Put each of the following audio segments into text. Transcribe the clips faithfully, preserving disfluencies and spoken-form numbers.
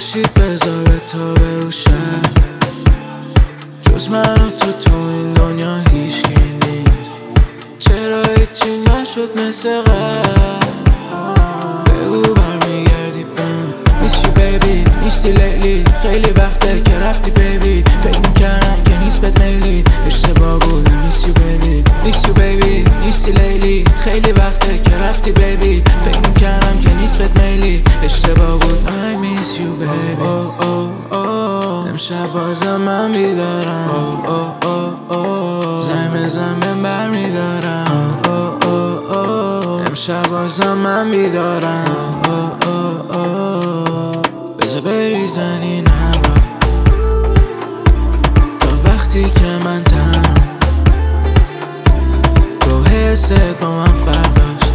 خورشید بذار به تا بروشه، جز من و تو تو این دنیا هیچکی نیست. چرا هیچی نشد مثل قبل؟ بگو برمیگردی بهم. Miss you baby نیستی لیلی، خیلی وقته که رفتی بیبی. فکر میکردم که نیست بهت میلی، اشتباه بود. Miss you baby Miss you baby نیستی لیلی، خیلی وقته که رفتی بیبی. فکر میکردم که نیست بهت میلی، اشتباه بود. I miss you baby. oh oh oh امشب بازم من بیدارم. oh oh oh oh زنگ بزن بهم برمیدارم. oh oh oh امشب بازم من بیدارم. oh oh oh بذار بریزن این ابرا تا وقتی که من تنها. تو حست با من فرق داشت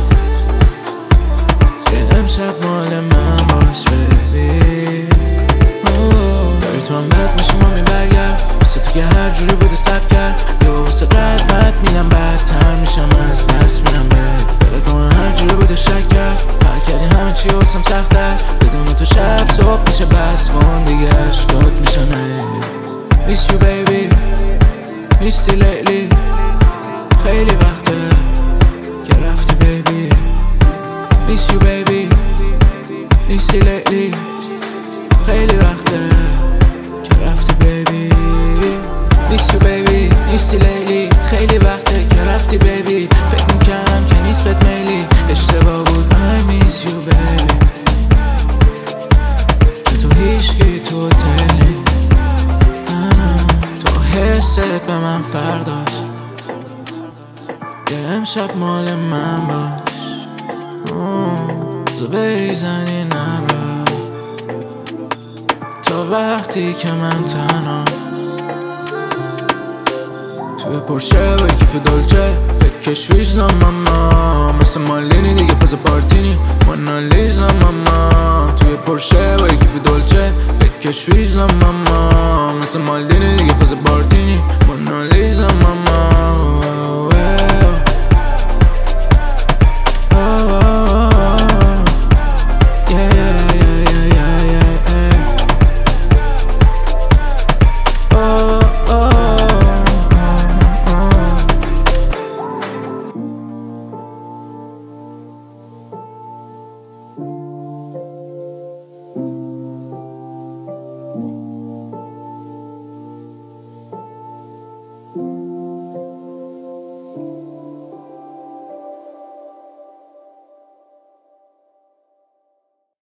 که امشب مال من باش بیبی. داری تو هم بد میشی مامی برگرد، واسه تو که هر جوری بوده سب کرد. یا واسه رد مد میدم بدتر میشم از درس میرم بد. دلت با من هر جوری بوده شک کرد، فرق کردی همه چی واسم سخت‌تر. بدون تو شب صبح میشه بس کن دیگه عشقات میشنه. Miss you baby نیستی لیلی، خیلی وقته که رفتی بیبی. Miss you baby نیستی لیلی، خیلی وقته که رفتی بیبی. Miss you baby نیستی لیلی، خیلی وقته که رفتی بیبی. فکر میکردم که نیست بهت میلی، اشتباه بود. I miss you baby که تو هیچکی تو هتل نی. تو حست به من فرداست که امشب مال من باش. تو بریزن این ابرا تا وقتی که من تنها. توی پرشه با کیف دلچه بکش ویزنا ماما، مثل مالینی دیگه فاز پارتینی مونالیزا ماما. توی پرشه با کیف دلچه بکش ویزنا ماما، مثل مالینی دیگه فاز پارتینی مونالیزا ماما.